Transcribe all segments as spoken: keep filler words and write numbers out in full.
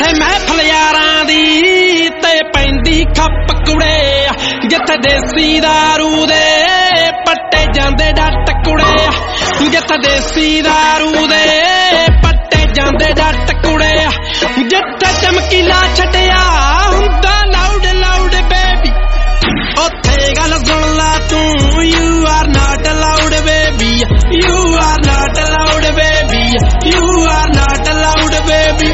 ਜਿੱਥੇ ਮਹਿਫਲ ਯਾਰਾਂ ਦੀ ਤੇ ਪੈਂਦੀ ਖੱਪ ਕੁੜੇ, ਜਿੱਥੇ ਦੇਸੀ ਦਾਰੂ ਦੇ ਪੱਟੇ ਜਾਂਦੇ ਡੱਟ ਕੁੜੇ, ਜਿੱਥੇ ਦੇਸੀ ਦਾਰੂ ਦੇ ਪੱਟੇ ਜਾਂਦੇ ਡੱਟ ਕੁੜੇ, ਜਿੱਥੇ ਚਮਕੀਲਾ ਛੱਡਿਆ ਹੁੰਦਾ ਲਾਊਡ ਲਾਊਡ ਬੇਬੀ, ਉੱਥੇ ਗੱਲ ਸੁਣ ਲਾ ਤੂੰ you are not allowed baby, you are not allowed baby, you are not allowed baby.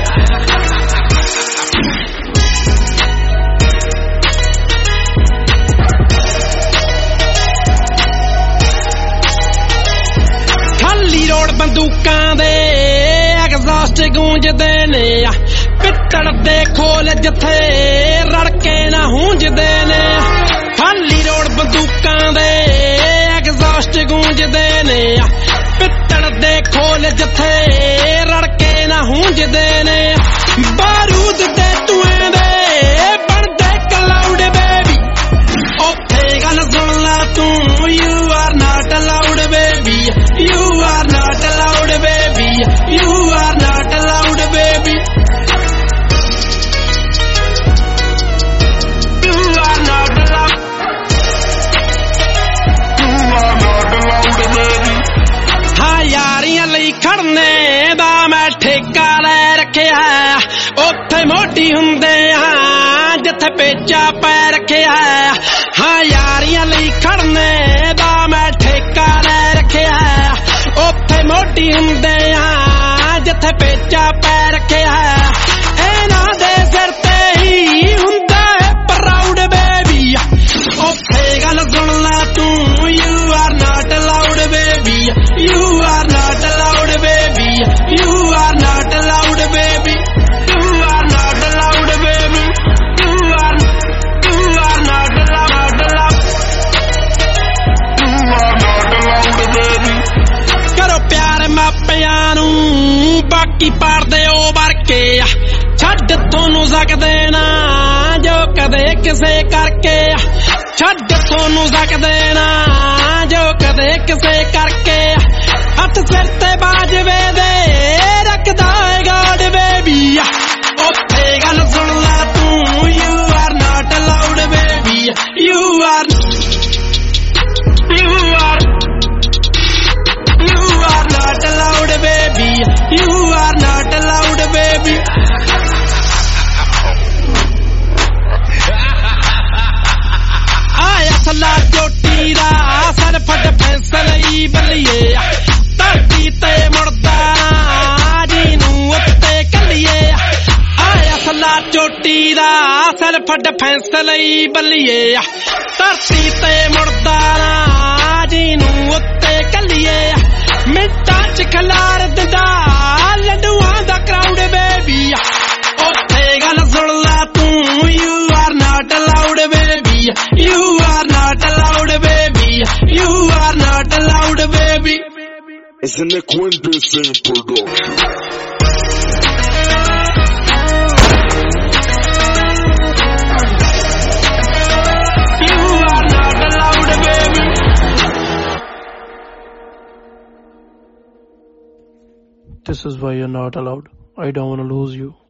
ਖਾਲੀ ਰੋਡ ਬੰਦੂਕਾਂ ਦੇ ਐਗਜ਼ਾਸਟ ਗੂੰਜਦੇ ਨੇ, ਪਿੱਤਲ ਦੇ ਖੋਲ ਜਿੱਥੇ ਰੜਕੇ ਨਾ ਹੁੰਜਦੇ ਨੇ, ਖਾਲੀ ਰੋਡ ਬੰਦੂਕਾਂ ਦੇ ਐਗਜ਼ਾਸਟ ਗੂੰਜਦੇ ਨੇ, ਪਿੱਤਲ ਦੇ ਖੋਲ ਜਿੱਥੇ ਰੜਕੇ ਨਾ ਹੁੰਜਦੇ ਨੇ, ਬਾਰੂਦ ਦੇ ਧੂਏ ਦੇ ਬਣਦੇ ਕਲਾਊਡ ਬੇਬੀ, ਉੱਥੇ ਗੱਲ ਸੁਣ ਲਾ ਤੂੰ you are not allowed baby, you are not allowed baby, you are not allowed baby. ਖੜਨੇ ਦਾ ਮੈਂ ਠੇਕਾ ਲੈ ਰੱਖਿਆ, ਉੱਥੇ ਮੋਢੀ ਹੁੰਦੇ ਹਾਂ ਜਿੱਥੇ ਪੇਚਾ ਪੈ ਰੱਖਿਆ, ਹਾਂ ਯਾਰੀਆਂ ਲਈ ਖੜਨੇ ਦਾ ਮੈਂ ਠੇਕਾ ਲੈ ਰੱਖਿਆ, ਉੱਥੇ ਮੋਢੀ ਹੁੰਦੇ ਹਾਂ ਜਿੱਥੇ ਪੇਚਾ ਪੈ ਰੱਖਿਆ, ਇਹਨਾਂ ਦੇ ਸਿਰ ਤੇ ਹੀ ਹੁੰਦਾ ਹੈ ਪ੍ਰਾਊਡ ਬੇਬੀ, ਉੱਥੇ ਗੱਲ ਸੁਣ ਲਾ ਤੂੰ you are not allowed baby, you are not allowed baby, you are not allowed baby, you are not allowed baby, you are you are not allowed, you are not allowed baby. ਕਰੋ ਪਿਆਰ ਮਾਪਿਆਂ ਨੂੰ ਬਾਕੀ ਪਾੜਦੇ ਉਹ ਵਰਕੇ, ਛੱਡ ਤੁਹਾਨੂੰ ਸਕਦੇ ਨਾ ਜੋ ਕਦੇ ਕਿਸੇ ਕਰਕੇ, ਛੱਡ ਤੁਹਾਨੂੰ ਸਕਦੇ ਨਾ ਜੋ ਕਦੇ ਕਿਸੇ ਕਰਕੇ, ਹੱਥ ਸਿਰ ਤੇ ਬਾਜਵੇ ਦੇ ਰੱਖਦਾ ਏ ਗਾਡ ਬੇਬੀ, ਉੱਥੇ ਗੱਲ ਸੁਣ ਲਾ ਤੂੰ you are not allowed baby, you are you are you are not allowed baby, you are not allowed baby. ਆਇਆ ਸਲਾ ਚੋਟੀ ਦਾ ਸਰ ਫਟ ਫੈਸਲੇ ਬੱਲੀਏ, ਧਰਤੀ ਤੇ ਮੁੜਦਾ ਜੀ ਨੂੰ ਉੱਤੇ ਕੱਲੀਏ, ਆਇਆ ਸਲਾ ਚੋਟੀ ਦਾ ਸਰ ਫਟ ਫੈਸਲੇ ਬੱਲੀਏ, ਧਰਤੀ ਤੇ ਮੁੜਦਾ ਜੀ ਨੂੰ ਉੱਤੇ ਕੱਲੀਏ, ਮਿੰਟਾਂ ਚ ਖਿਲਾਰ ਦਿੰਦਾ ਲੱਡੂਆਂ ਦਾ ਕਰਾਊਡ ਬੇਬੀ, ਉੱਥੇ ਗੱਲ ਸੁਣ ਲਾ ਤੂੰ you are not allowed baby, you are not allowed baby, you are not allowed baby. It's an Equindecent production. You are not allowed baby. This is why you're not allowed. I don't want to lose you.